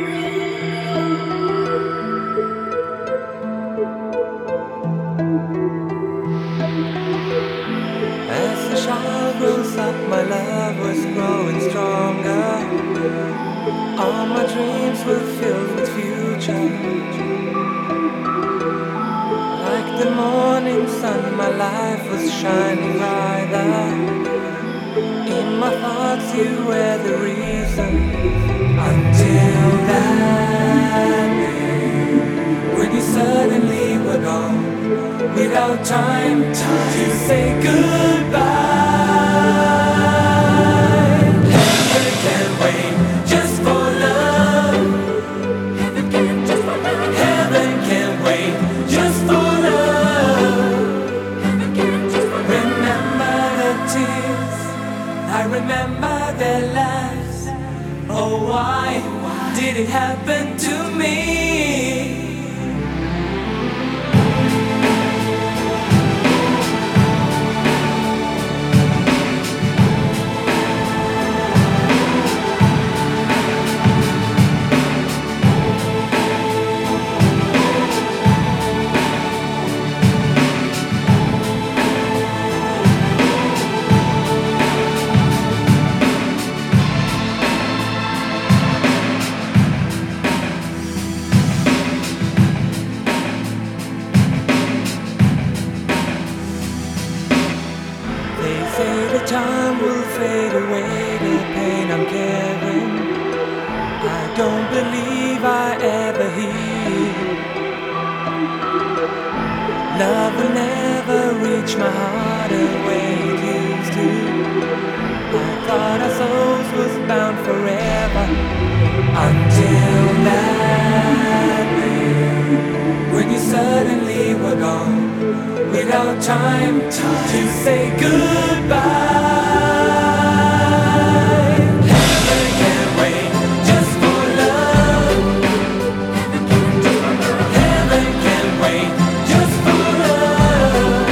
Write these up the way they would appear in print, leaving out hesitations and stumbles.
As the child grows up, my love was growing stronger. All my dreams were filled with future. Like the morning sun, my life was shining brighter. In my thoughts, you were the reason. Until that day, when you suddenly were gone, without time to say goodbye. Heaven can't wait just for love. Heaven can't wait just for love. Remember the tears, I remember their laughs. Oh, why did it happen to me? Say the time will fade away, the pain I'm carrying, I don't believe I ever heal. Love will never reach my heart the way it used to. I thought our souls was bound forever. Until that day, when you suddenly were gone, without time to say goodbye. Heaven can't wait just for love. Heaven can't wait just for love.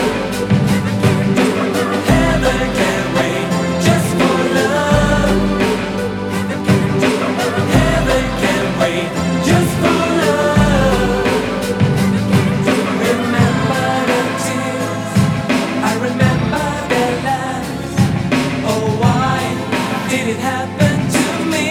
Heaven can't wait just for love. Heaven can't wait just for love. Remember the tears, I remember their laughs. Oh, why did it happen to me?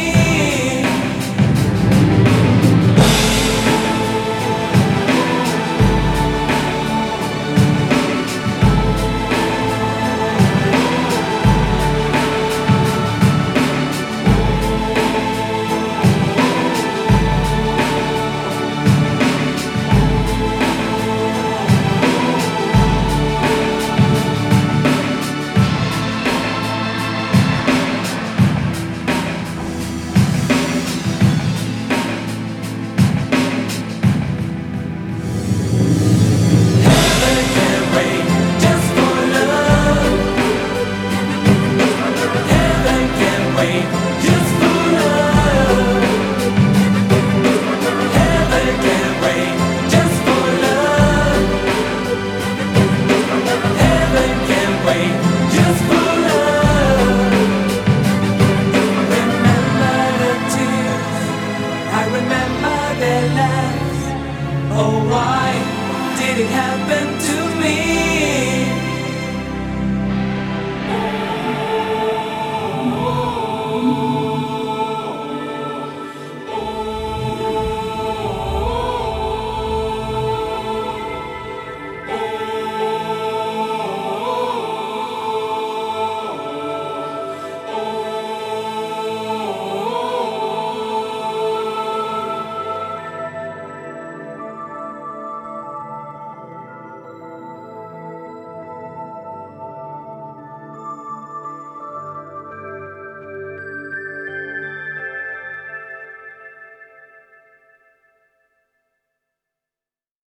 Oh, why did it happen to me?